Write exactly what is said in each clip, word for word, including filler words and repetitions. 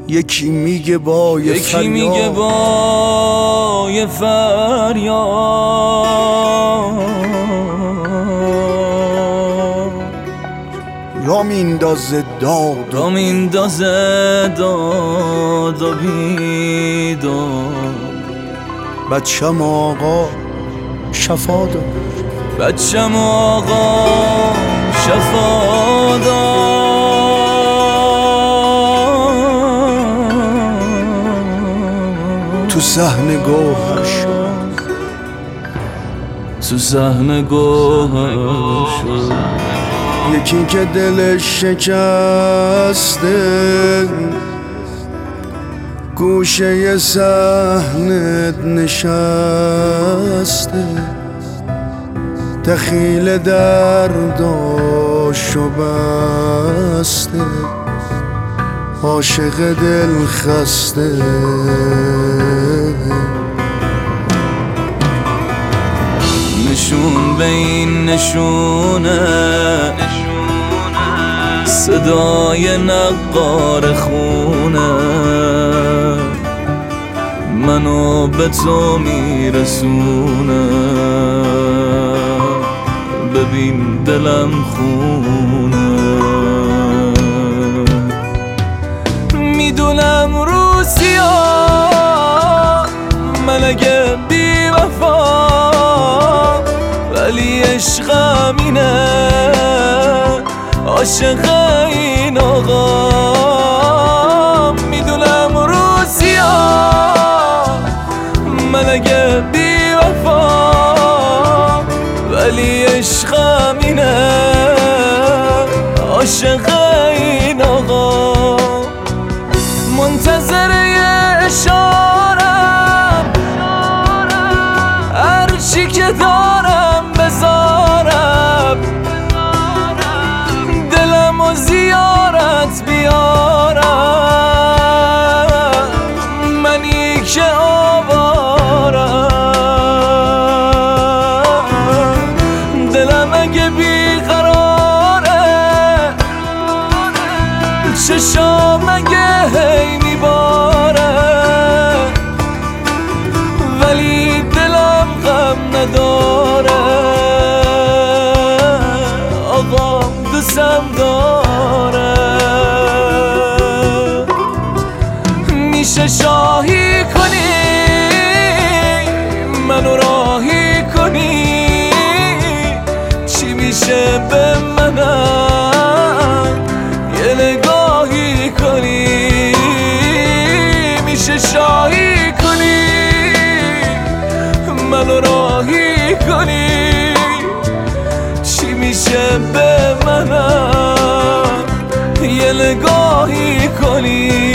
یکی میگه با یه یکی میگه با یه فریاد را میندازه داد را میندازه داد و بیداد بچم آقا شفا داد بچم آقا شفا داد تو صحن گوهر شد تو صحن گوهر شد یکی که دلش شکسته گوشه صحنت نشسته دخیل درداشو بسته عاشق دل خسته نشون به این نشونه صدای نقار خونه منو به تو میرسونه ببین دلم خونه میدونم روسیا من اگه بی وفا ولی عشقم اینه عاشق این آقا میدونم روسیا من اگه بی وفا ولی عشقم اینه عاشق این آقا منتظر یه اشارم هرچی که دارم بذارم دلم و زیارت بیارم منی که آوارم دلم اگه بیقراره چشام اگه هی میباره ولی دلم غم نداره آقا دوستم داره میشه شاهی کنی منو راهی کنی چی میشه به منم یه نگاهی کنی میشه شاهی کنی منو راهی کنی چی میشه به منم یه نگاهی کنی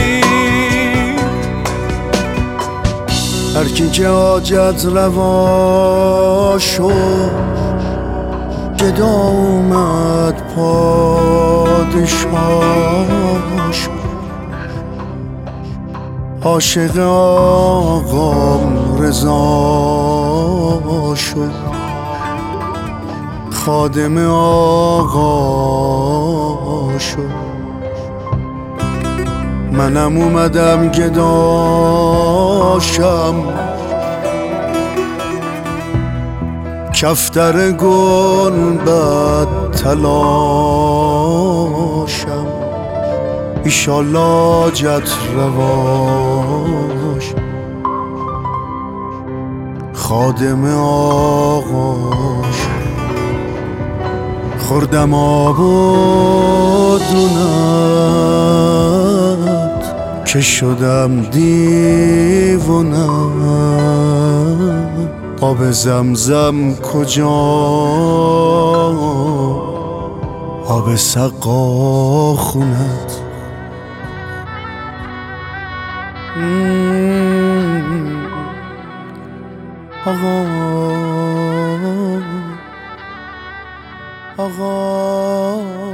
هر کی که حاجت روا شد گدا اومد پادشاه شد عاشق آقام رضا شد خادم آقا شد منم اومدم گداشم کفتر گل بد تلاشم ایشالله جت رواش خادم آقاش خوردم آب و دونت که شدم دیوونم آب زمزم کجا آب سقا خونت آقا آقا